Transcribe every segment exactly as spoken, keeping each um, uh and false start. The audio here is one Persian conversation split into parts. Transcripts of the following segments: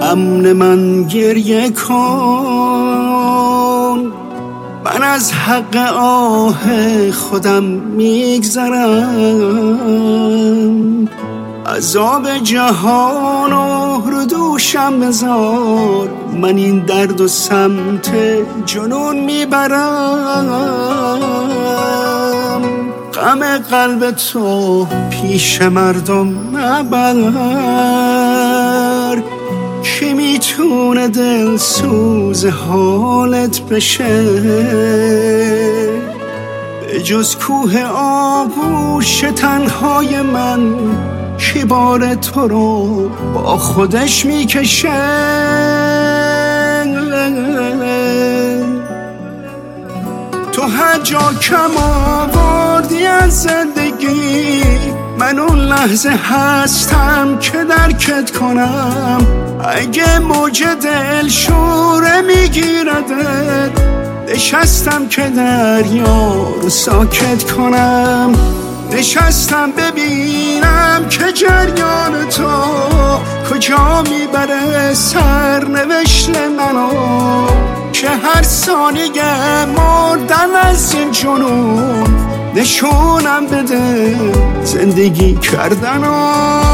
امن من گریه کن، من از حق آه خودم میگذرم. عذاب جهان و رو دوشم بذار، من این درد و سمت جنون میبرم. غم قلب تو پیش مردم نبر، کی میتونه دل سوز حالت بشه؟ به جز کوه آغوش تنهای من، کی بار تو رو با خودش میکشه؟ تو هر جا کم آوردی از زندگی، من اون لحظه هستم که درکت کنم. اگه موج دل شوره میگیردت، نشستم که دریا رو ساکت کنم. نشستم ببینم که جریان تو کجا میبره سرنوشت منو، که هر ثانیه مردن از این جنون نشونم بده زندگی کردنو.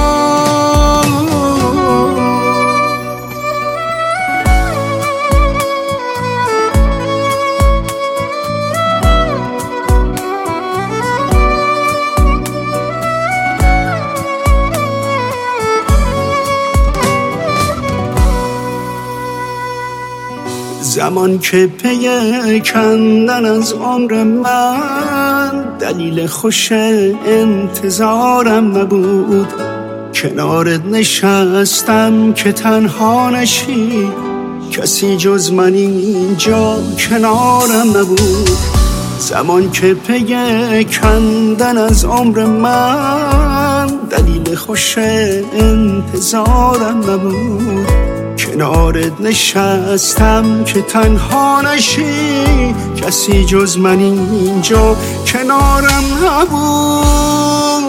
زمان که پی کندن از عمر من، دلیل خوش انتظارم نبود. کنارت نشستم که تنها نشی، کسی جز من اینجا کنارم نبود. زمان که پی کندن از عمر من، دلیل خوش انتظارم نبود. کنارت نشستم که تنها نشی، کسی جز من اینجا کنارم نبود.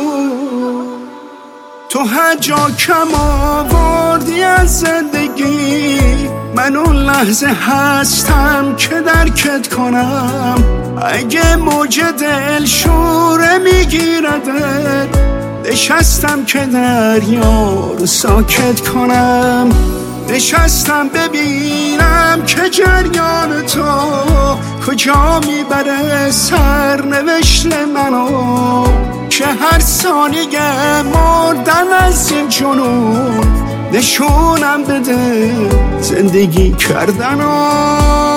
تو هر جا کم آوردی از زندگی، من اون لحظه هستم که درکت کنم. اگه موج دل شوره میگیردت، نشستم که دریا رو ساکت کنم. نشستم ببینم که جریان تو کجا میبره سرنوشت منو، که هر ثانیه مردن از این جنون نشونم بده زندگی کردنو.